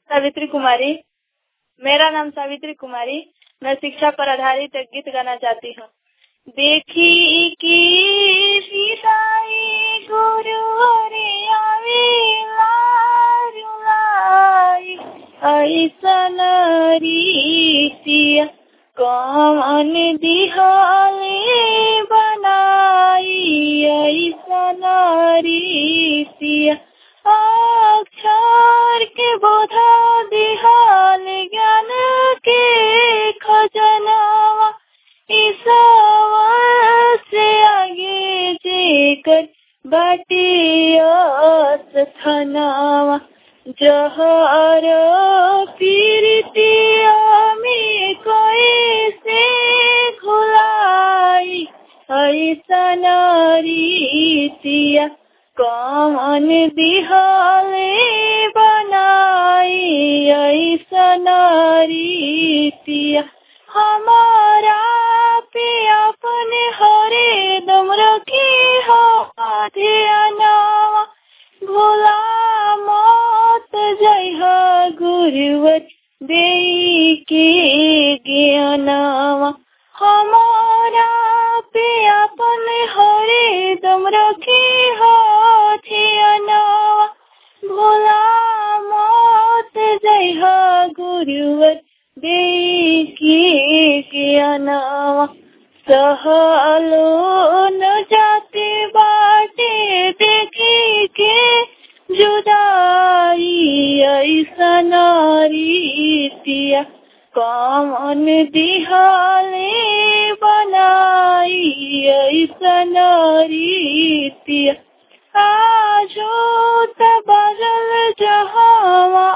सावित्री कुमारी। मेरा नाम सावित्री कुमारी। मैं शिक्षा पर आधारित एक गीत गाना चाहती हूँ। देखी की सीताई गुरु रे आवेला रुलाई ऐसन रीतिया कौन दिहाले बनाई ऐसन रीतिया अक्षर के बोधा दिहाल ज्ञान के खजनावा ईसवा से आगे जेकर बाटिया थनावा जहर पीरतिया में कोई से घुलाई ऐसन रीतिया कौन दिहाले बनाई ऐसन रीतिया हमारा पे अपने हरे दम रखी हो ध्यानवा भोला मत जय गुरुवत दे के ज्ञानवा हमारा पे अपने हरे दम रखी हो ध्यानवा भोला मत जय गुरुवत दे के ज्ञानवा सहलो न जाते बाटे देखी के जुदाई ऐसन रीतिया कौन दिहाले बनाई ऐसन रीतिया आजो त बगल जहावा